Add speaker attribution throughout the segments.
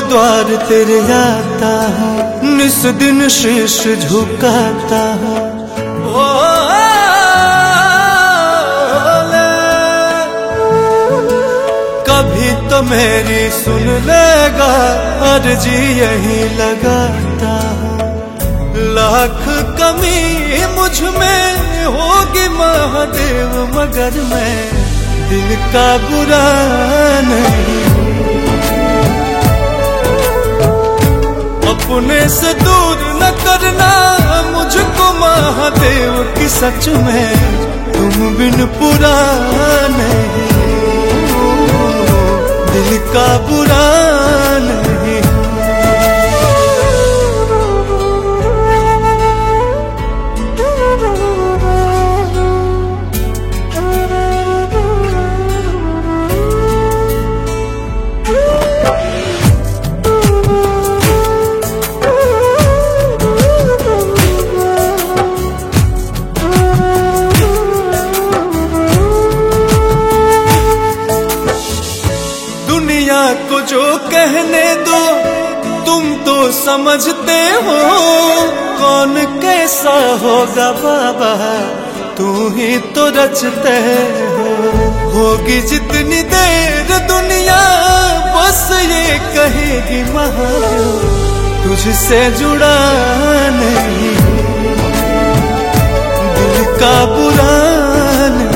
Speaker 1: द्वार तेरे आता हूँ, निस दिन शीश झुकाता हूँ। कभी तो मेरी सुन लेगा, अर्जी यही लगाता हूँ। लाख कमी मुझ में होगी महादेव, मगर मैं दिल का बुरा नहीं। अपने से दूर न करना मुझको महादेव की, सच में तुम बिन पूरा नहीं। दिल का बुरा नहीं। दुनिया को जो कहने दो, तुम तो समझते हो। कौन कैसा होगा बाबा, तू ही तो रचते हो। होगी जितनी देर दुनिया, बस ये कहेगी महादेव तुझसे जुड़ा नहीं। दिल का बुरा नहीं।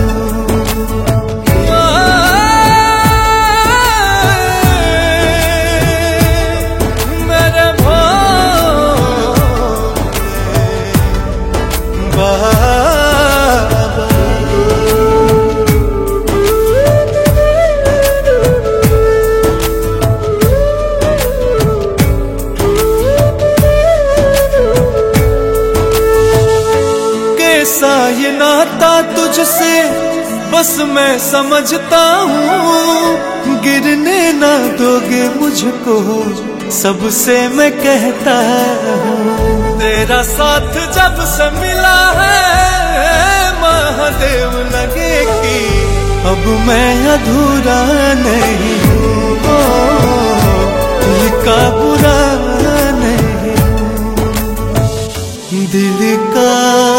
Speaker 1: कैसा ये नाता तुझसे, बस मैं समझता हूँ। गिरने ना दोगे मुझको, सबसे मैं कहता हूँ। तेरा साथ जब से मिला है महादेव, लगे कि अब मैं अधूरा नहीं हूँ। दिल का बुरा नहीं, दिल का